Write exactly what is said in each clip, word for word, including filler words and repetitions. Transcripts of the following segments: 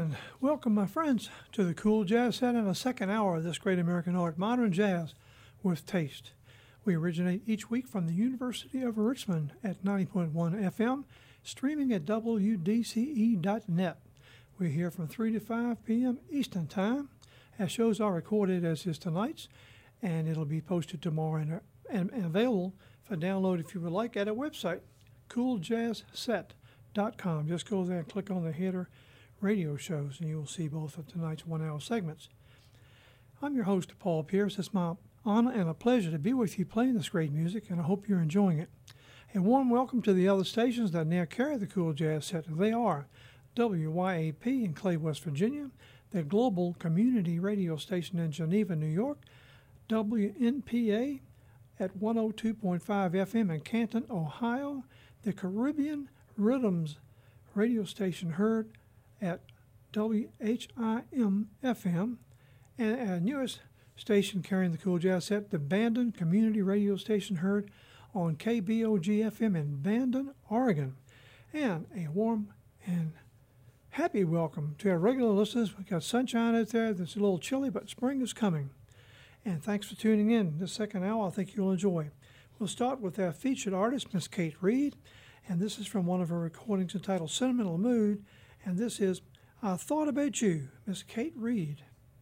And welcome, my friends, to the Cool Jazz Set in the second hour of this great American art, modern jazz with taste. We originate each week from the University of Richmond at ninety point one F M, streaming at W D C E dot net. We're here from three to five p.m. Eastern Time. Our shows are recorded as is tonight's, and it'll be posted tomorrow and, and, and available for download if you would like at our website, cool jazz set dot com. Just go there and click on the header radio shows, and you will see both of tonight's one-hour segments. I'm your host, Paul Pierce. It's my honor and a pleasure to be with you playing this great music, and I hope you're enjoying it. A warm welcome to the other stations that now carry the Cool Jazz Set. They are W Y A P in Clay, West Virginia, the Global Community Radio Station in Geneva, New York, W N P A at one oh two point five F M in Canton, Ohio, the Caribbean Rhythms radio station heard at W H I M F M, and our newest station carrying the Cool Jazz Set, the Bandon Community Radio Station heard on K B O G F M in Bandon, Oregon. And a warm and happy welcome to our regular listeners. We've got sunshine out there. It's a little chilly, but spring is coming. And thanks for tuning in. This second hour, I think you'll enjoy. We'll start with our featured artist, Miss Kate Reid, and this is from one of her recordings entitled Sentimental Mood, and this is I Thought About You, Miss Kate Reid.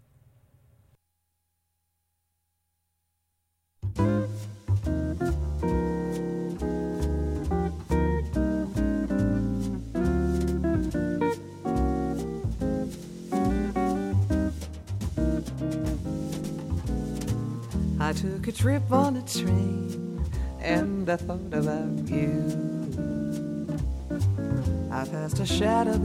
I took a trip on a train and I thought about you. I passed a shadowy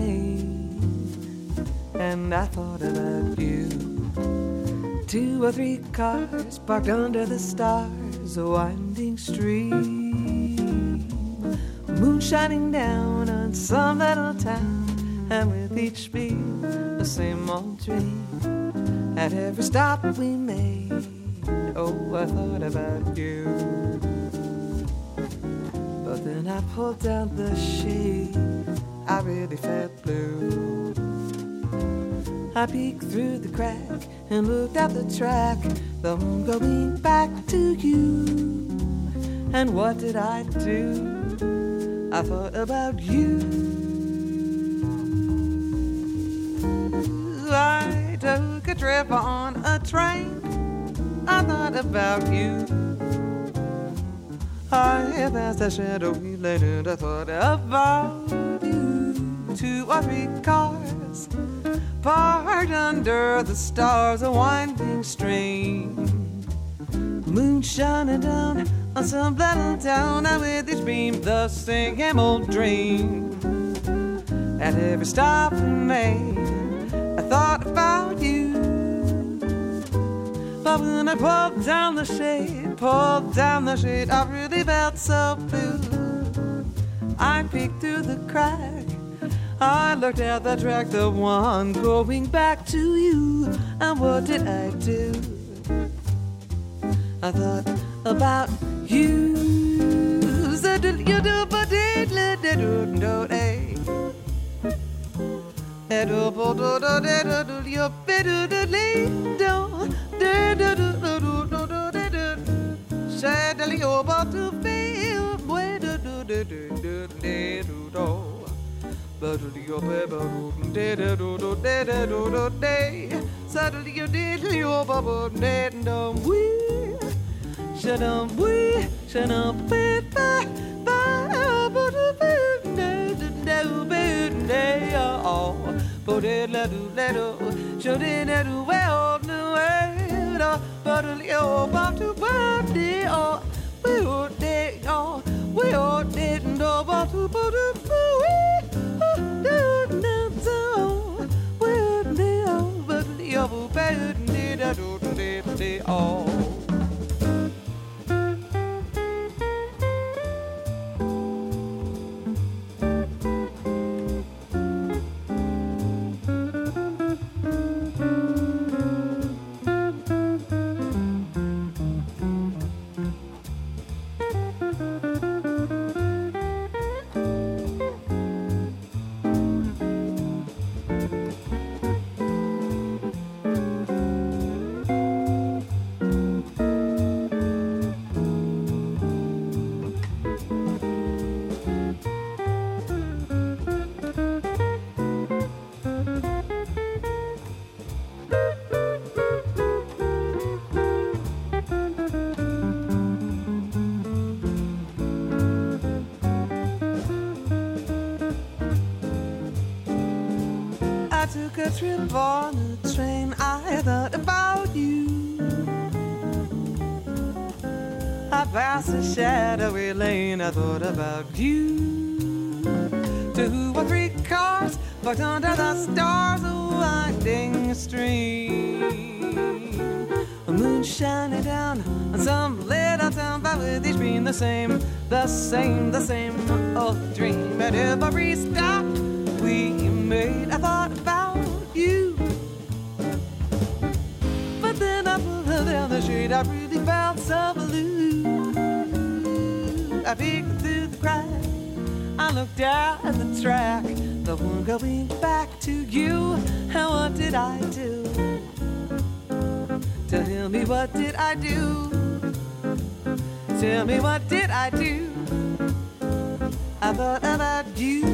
lane and I thought about you. Two or three cars parked under the stars, a winding stream, moon shining down on some little town, and with each beat the same old dream. At every stop we made, oh, I thought about you. But then I pulled down the shade, I really felt blue. I peeked through the crack and looked at the track, though I'm going back to you. And what did I do? I thought about you. I took a trip on a train, I thought about you. I passed a shadowy lane and I thought about you. Two or three cars parked under the stars, a winding stream, moon shining down on some little town, and with each beam the same old dream. At every stop we made, I thought about you. But when I pulled down the shade, pulled down the shade, I really felt so blue. I peeked through the crack, I looked at the track, the one going back to you. And what did I do? I thought about you. So did you do, but did let it do, do, day. Do, do, do, do, do, do, you better do, do, do, do, do, do, do, do, do. Said the little about to feel, where do, do, do, do, do, do, do. Suddenly you did your bubble dead and um we shut up we shut up bit by by but the bed no bed day all but it let do let should it do well no way but you about to party oh we would day oh we all didn't know about to put it oh. I took a trip on the train, I thought about you. I passed a shadowy lane, I thought about you. Two or three cars parked under the stars, a winding stream. A moon shining down on some little town, but with each being the same, the same, the same old dream. At every stop we made, I thought about you. But then I pulled her down the street, I really felt so blue. I peeked through the crack, I looked down at the track, the one going back to you. And what did I do? Tell me, what did I do? Tell me, what did I do? I thought about you.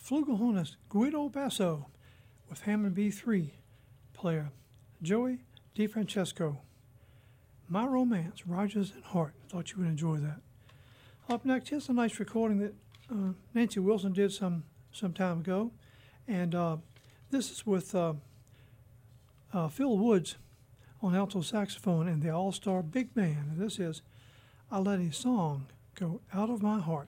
flugelhornist Guido Basso with Hammond B three player Joey DeFrancesco. My Romance, Rogers and Hart. I thought you would enjoy that. Up next, here's a nice recording that uh, Nancy Wilson did some, some time ago. And uh, this is with uh, uh, Phil Woods on alto saxophone and the All-Star Big Band. And this is I Let a Song Go Out of My Heart.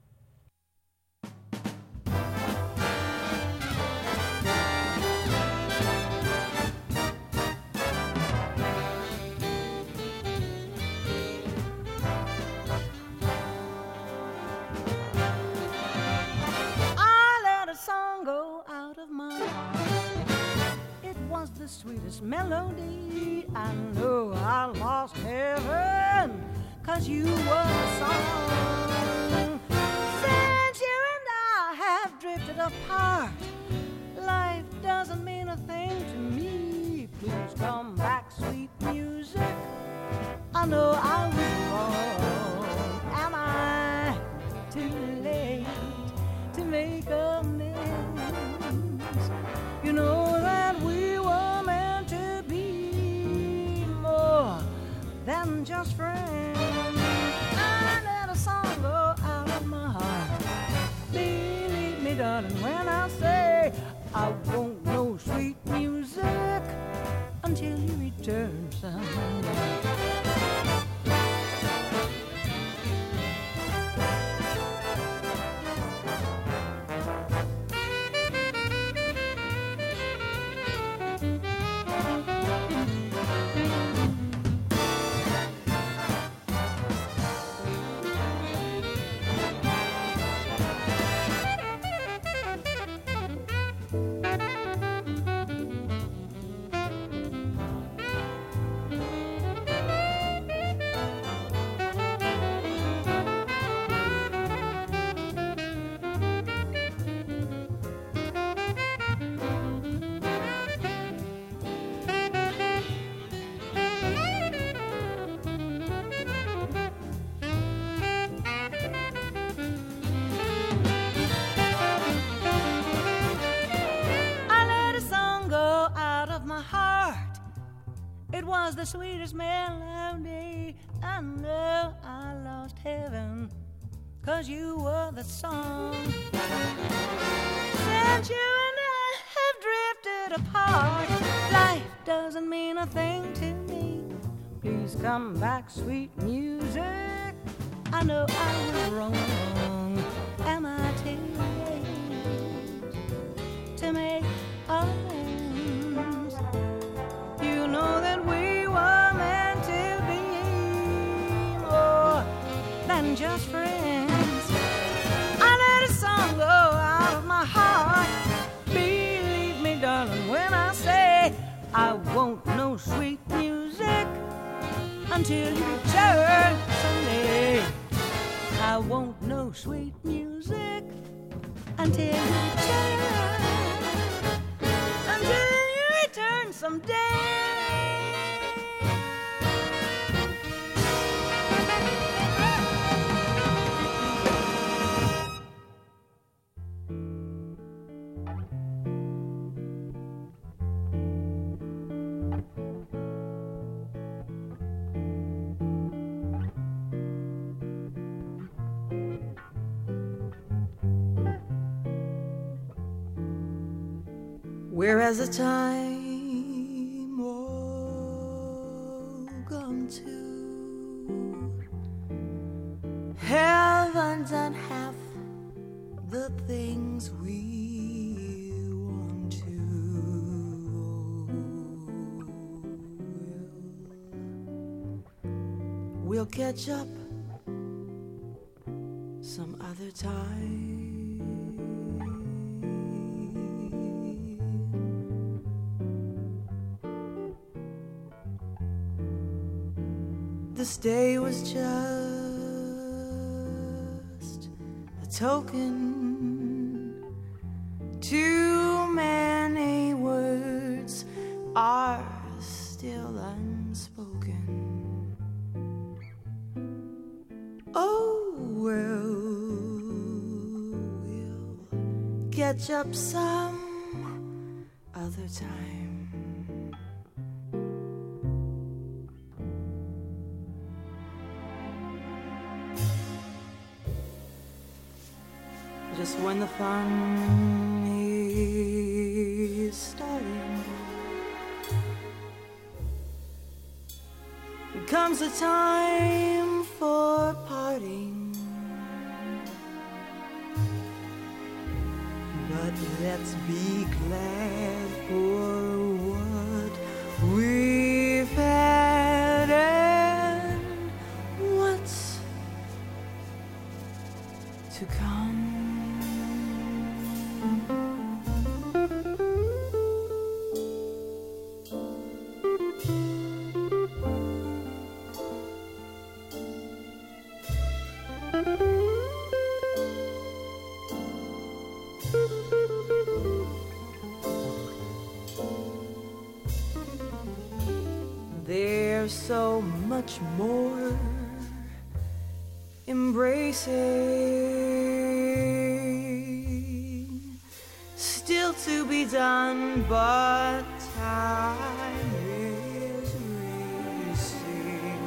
The sweetest melody. I know I lost heaven, 'cause you were the song. Since you and I have drifted apart, life doesn't mean a thing to me. Please come back, sweet music. I know I was wrong. Am I too late to make amends? You know that we were meant to be more than just friends. I let a song go out of my heart. Believe me, darling, when I say I won't know sweet music until you return someday. The sweetest melody. I know I lost heaven, 'cause you were the song. Since you and I have drifted apart, life doesn't mean a thing to me. Please come back, sweet music. I know I was wrong. Am I too late to make amends? You know that we just friends. I let a song go out of my heart. Believe me, darling, when I say I won't know sweet music until you return someday. I won't know sweet music until you return, until you return someday. Whereas the time all gone to, haven't done half the things we want to. We'll, we'll catch up some other time. This day was just a token. Too many words are still unspoken. Oh, well, we'll catch up some other time. Just when the fun is starting, comes a time for parting. But let's be glad for what we've had and what's to come. There's so much more embracing still to be done, but time is racing.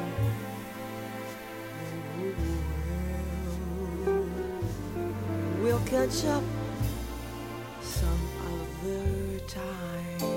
We'll, we'll catch up some other time.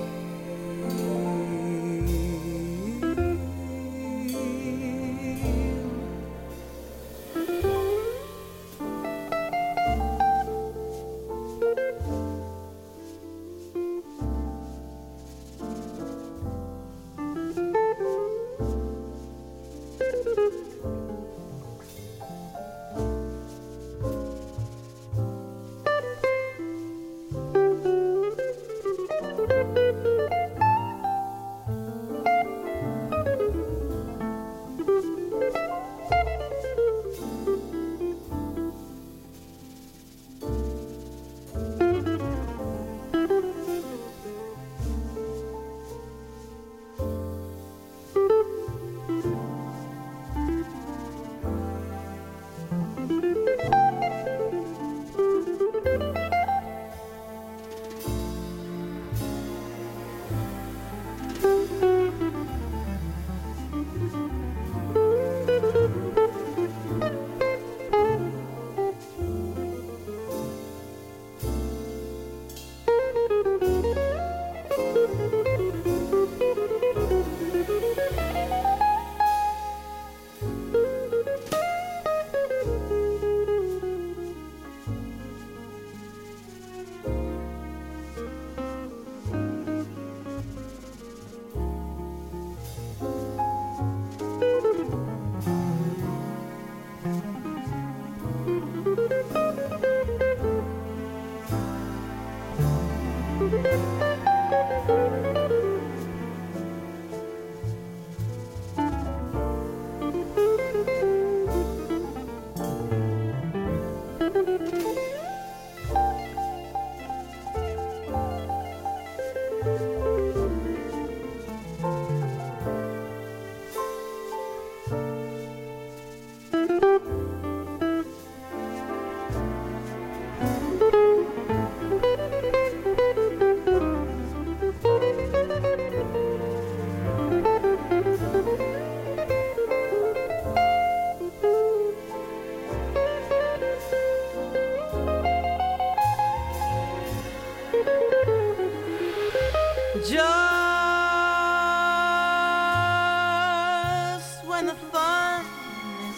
Just when the fun is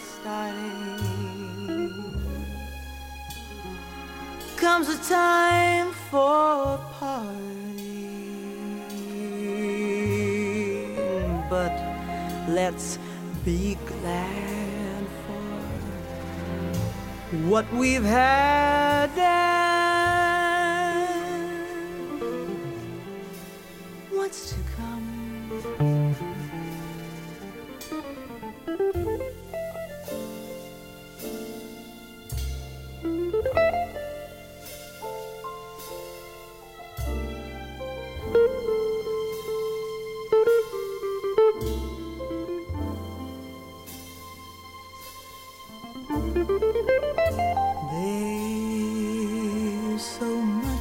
starting, comes a time for parting. But let's be glad for what we've had and what's to come. There's so much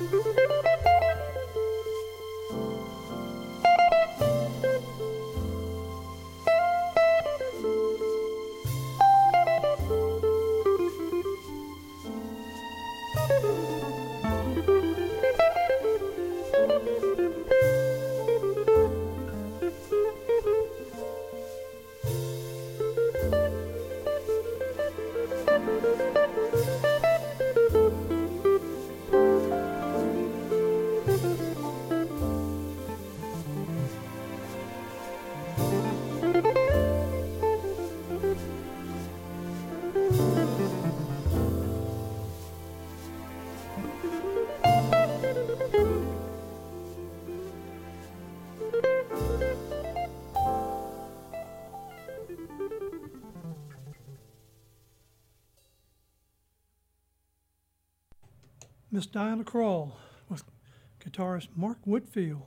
Miss Diana Krall with guitarist Mark Whitfield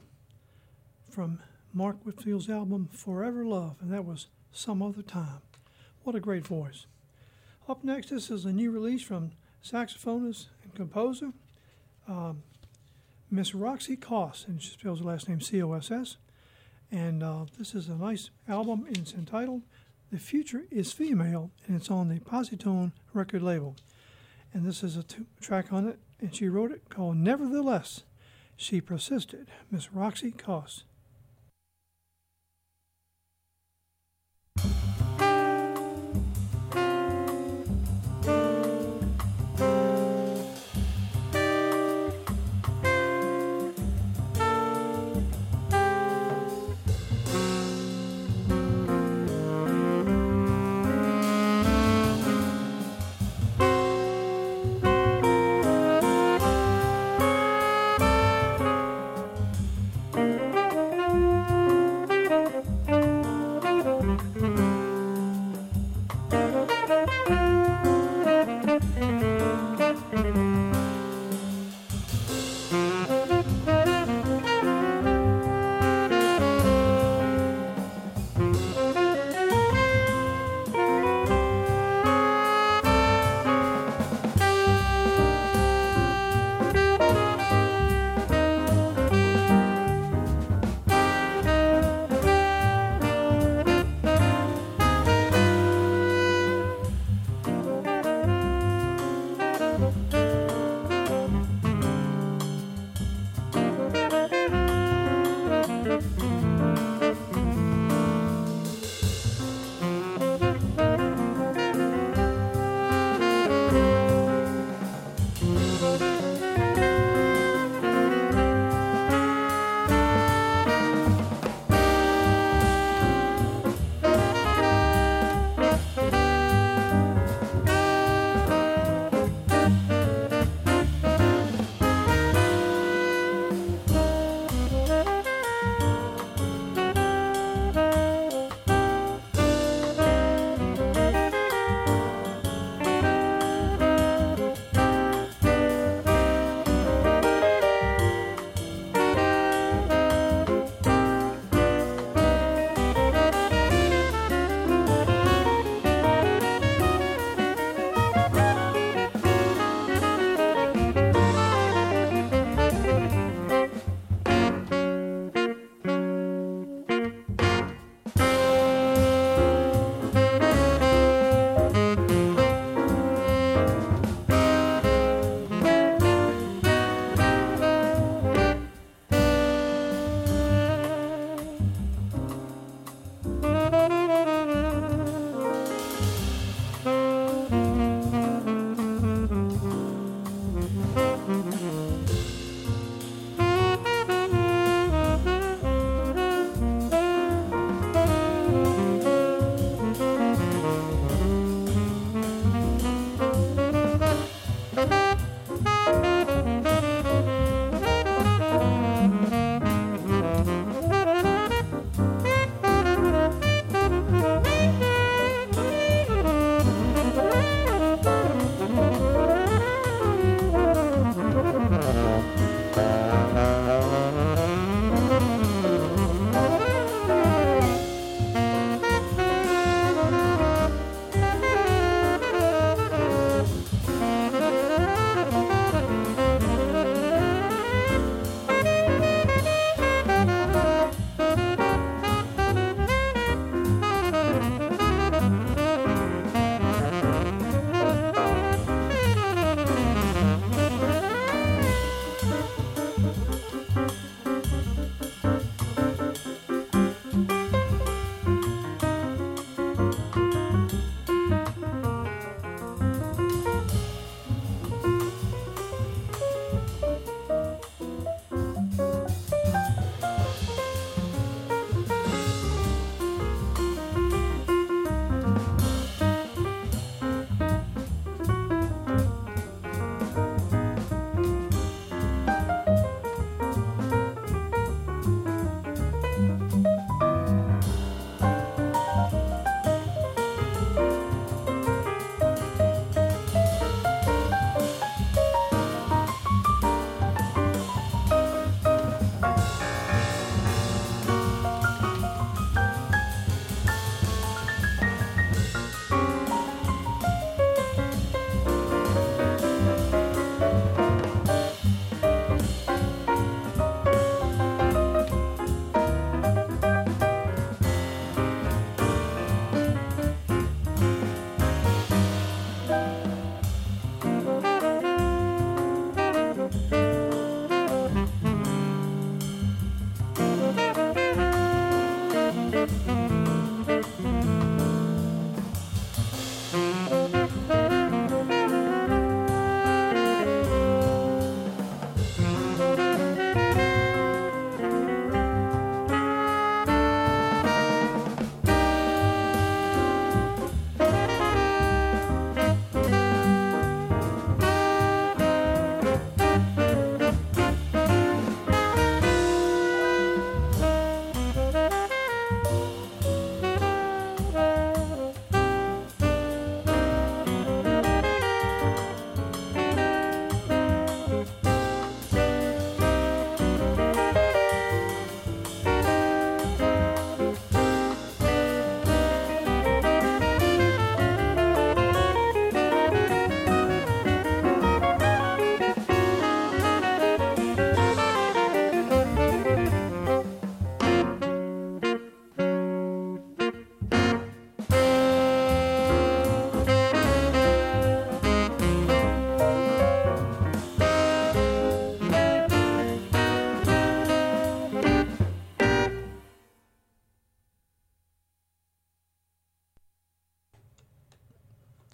from Mark Whitfield's album Forever Love, and that was Some Other Time. What a great voice. Up next, this is a new release from saxophonist and composer um, Miss Roxy Coss, and she spells her last name C O S S. And uh, this is a nice album, and it's entitled The Future is Female, and it's on the Positone record label. And this is a two track on it, and she wrote it called Nevertheless. She Persisted, Miss Roxy Coss. Thank you.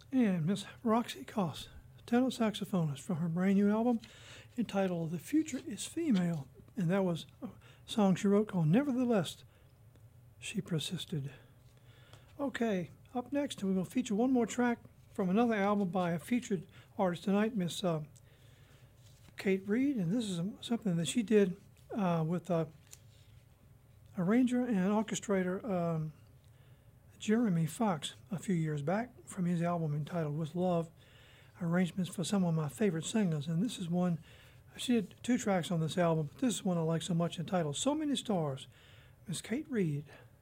And Miss Roxy Koss, tenor saxophonist, from her brand new album entitled The Future is Female. And that was a song she wrote called Nevertheless, She Persisted. Okay, up next, we're going to feature one more track from another album by a featured artist tonight, Miss uh, Kate Reid. And this is something that she did uh, with uh, arranger and orchestrator um, Jeremy Fox a few years back from his album entitled With Love, arrangements for some of my favorite singers. And this is one, she did two tracks on this album, but this is one I like so much entitled So Many Stars, Miss Kate Reid.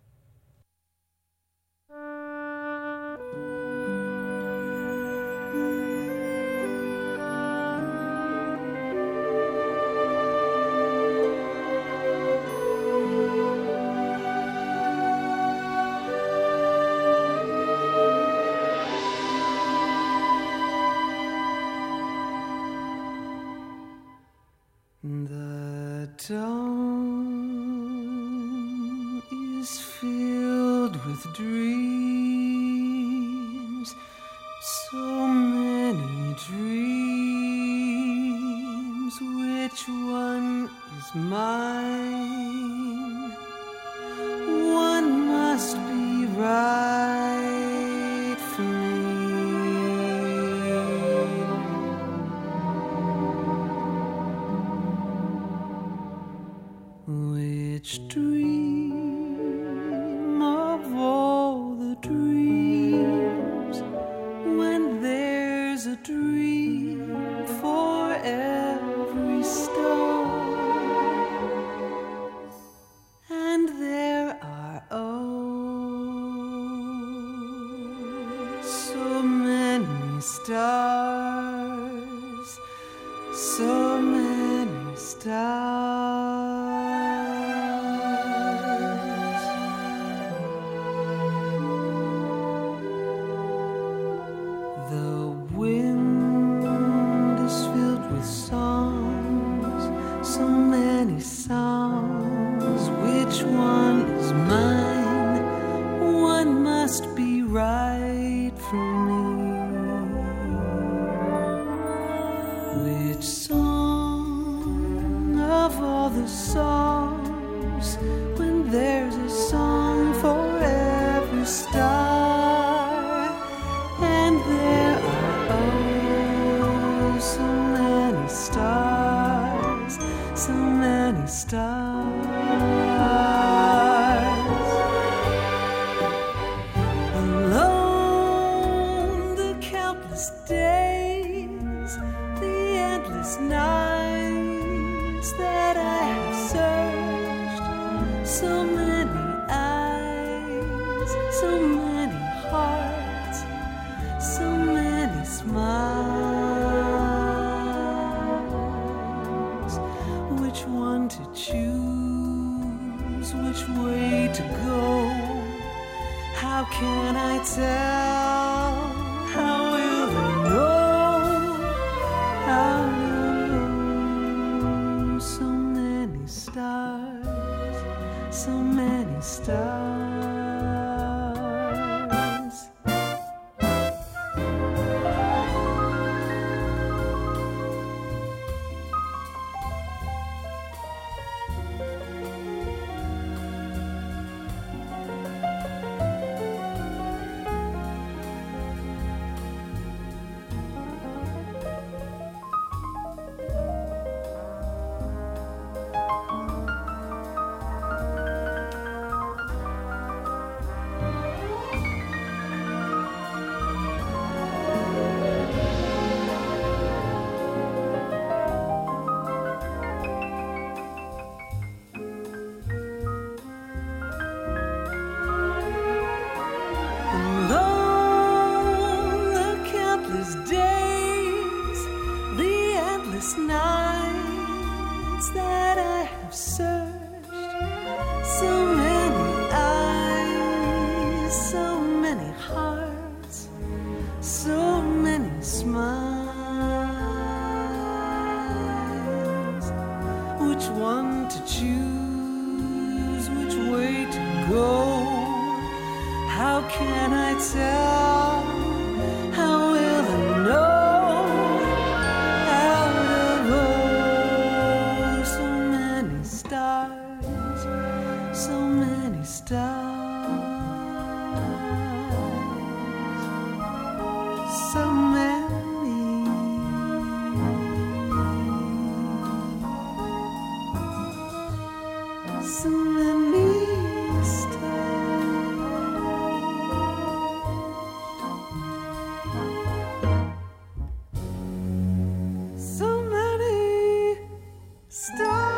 The dawn is filled with dreams, so many dreams. Which one is mine? One must be right for me. Which dream of all the dreams, when there's a dream for every star, and there are oh so many stars, so many stars. Songs, which one is mine? One must be right for me. Which song of all the songs, when there's a song for every star, and there are oh so many stars, so many stars. Alone the countless days, the endless nights that I have searched, so many eyes, so many hearts, so many smiles. Which one to choose, which way to go? How can I tell? How will I know? How will I know? So many stars, so many stars. How can I tell? How so many stars, so many stars.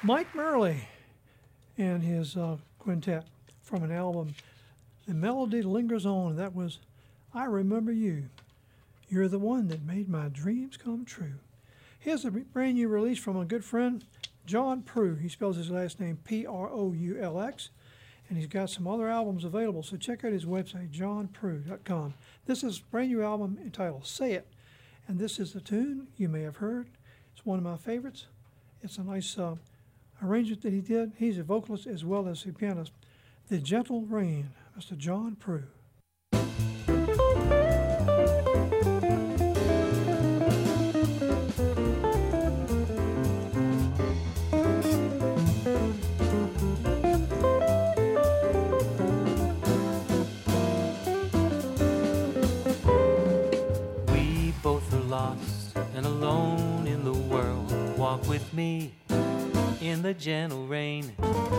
Mike Murley and his uh, quintet from an album, The Melody Lingers On. That was I Remember You. You're the one that made my dreams come true. Here's a brand new release from a good friend, John Prue. He spells his last name P R O U L X, and he's got some other albums available, so check out his website, john prue dot com. This is a brand new album entitled Say It, and this is the tune you may have heard. It's one of my favorites. It's a nice uh, arrangement that he did. He's a vocalist as well as a pianist. The Gentle Rain, Mister John Prue. We both are lost and alone in the world. Walk with me in the gentle rain.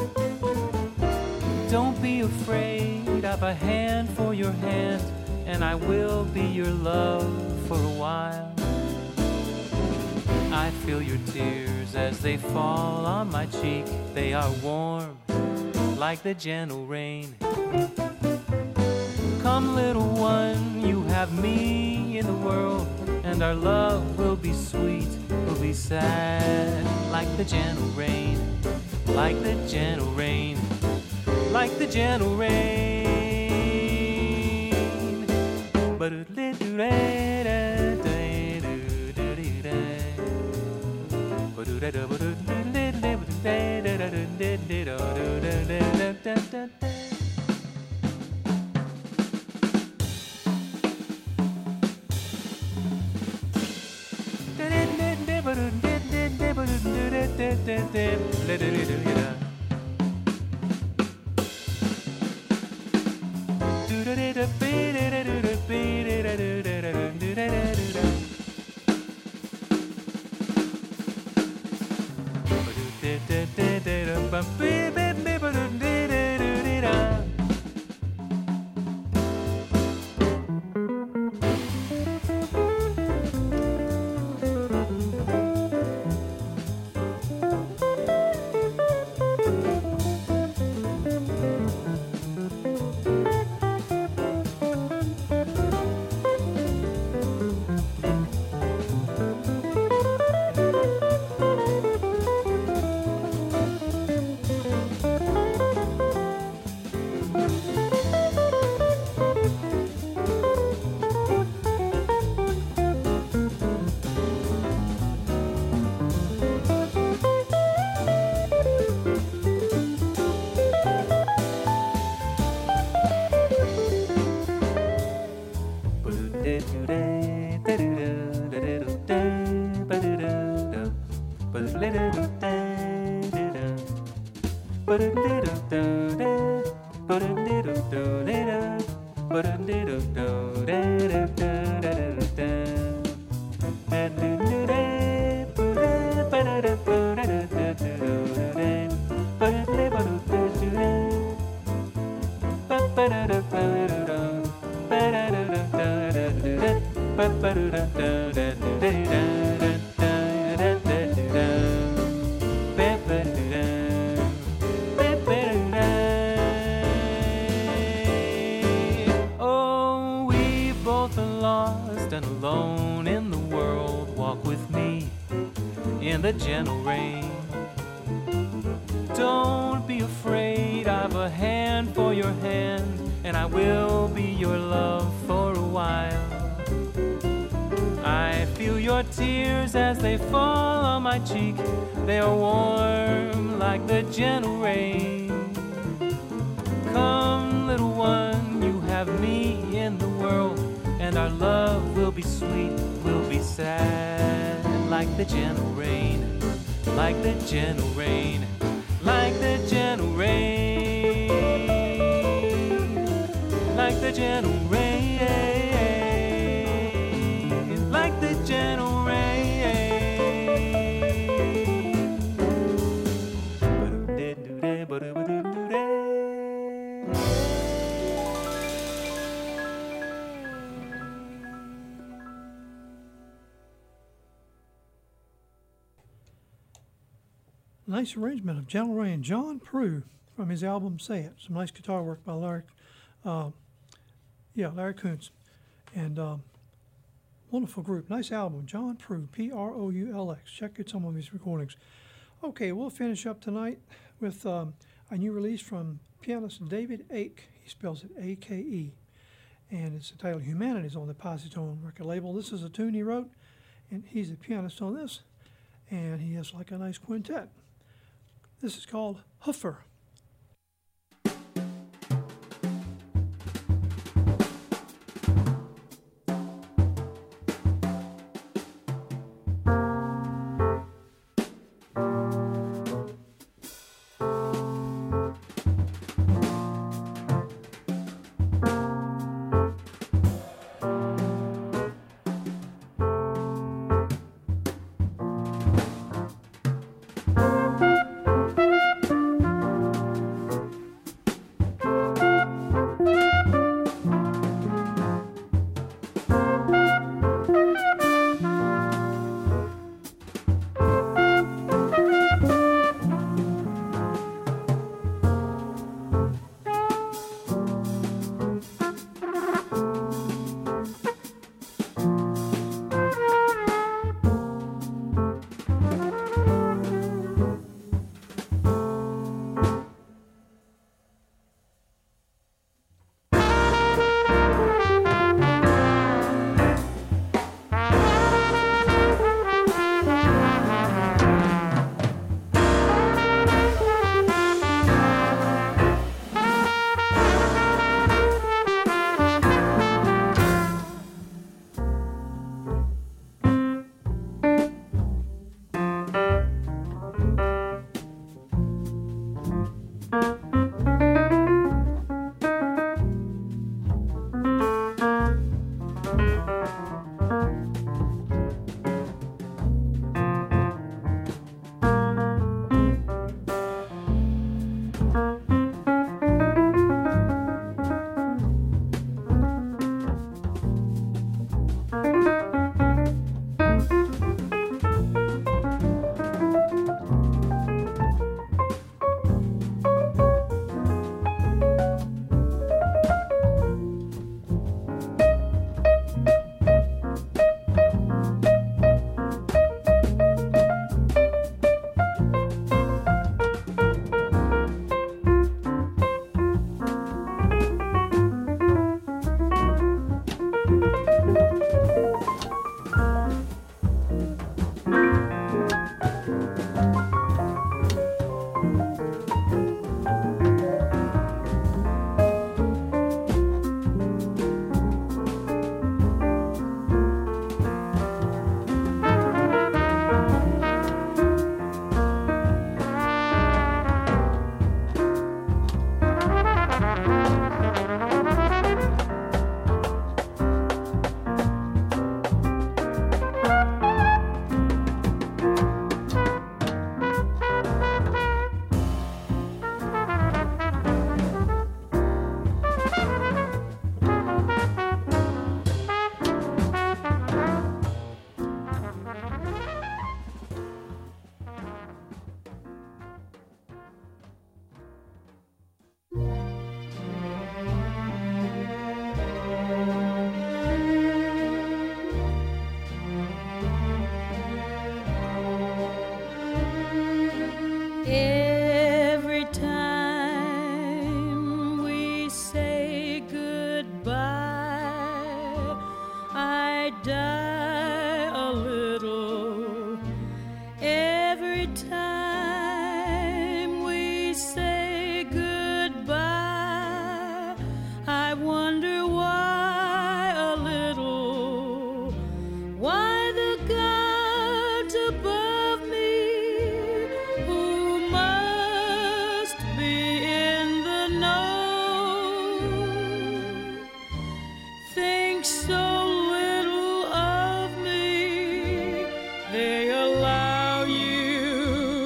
Don't be afraid, I've a hand for your hand, and I will be your love for a while. I feel your tears as they fall on my cheek. They are warm like the gentle rain. Come, little one, you have me in the world, and our love will be sweet, will be sad like the gentle rain, like the gentle rain, like the gentle rain. Oh, we both are lost and alone in the world. Walk with me in the gentle rain. Don't be afraid, I've a hand for your hand, and I will be your love for a while. I feel your tears as they fall on my cheek. They are warm like the gentle rain. Come, little one, you have me in the world, and our love will be sweet, will be sad like the gentle rain, like the gentle rain, like the gentle rain, like the gentle rain, like the gentle rain. Nice arrangement of Gentle Rain, John Prue, from his album Say It. Some nice guitar work by Larry, uh, yeah, Larry Kuntz. And um, wonderful group. Nice album, John Prue, P R O U L X. Check out some of his recordings. Okay, we'll finish up tonight with um, a new release from pianist David Ake. He spells it A K E. And it's entitled Humanities on the Positone record label. This is a tune he wrote, and he's a pianist on this. And he has like a nice quintet. This is called Huffer. They allow you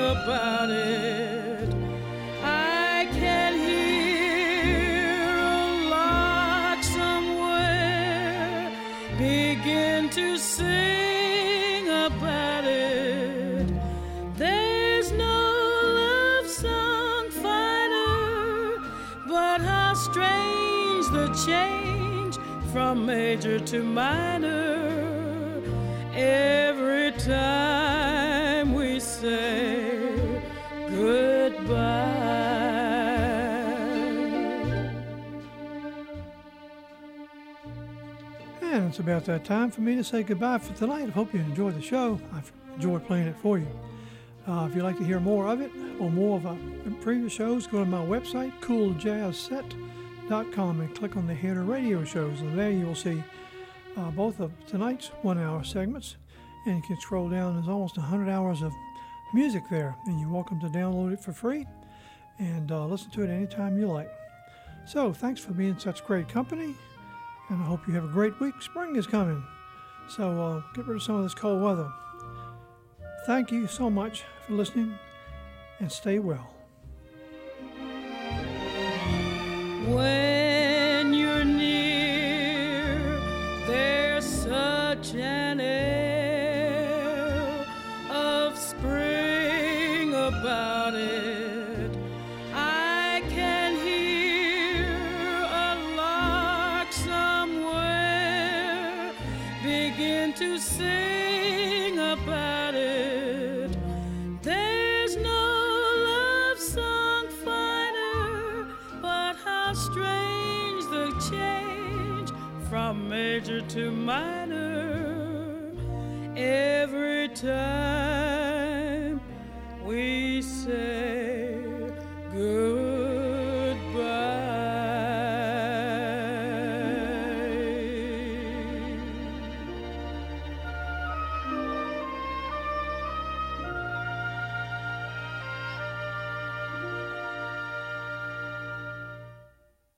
about it. I can hear a lark somewhere begin to sing about it. There's no love song finer, but how strange the change from major to minor every time we say goodbye. And it's about that time for me to say goodbye for tonight. I hope you enjoyed the show. I've enjoyed playing it for you. Uh, if you'd like to hear more of it or more of our previous shows, go to my website, cool jazz set dot com, and click on the header radio shows. And there you'll see uh, both of tonight's one-hour segments. And you can scroll down. There's almost one hundred hours of music there. And you're welcome to download it for free and uh, listen to it anytime you like. So thanks for being such great company. And I hope you have a great week. Spring is coming. So uh, get rid of some of this cold weather. Thank you so much for listening, and stay well. When you're near, there's such an air of spring about it. I can hear a lark somewhere begin to sing about it. There's no love song finer, but how strange the change from major to minor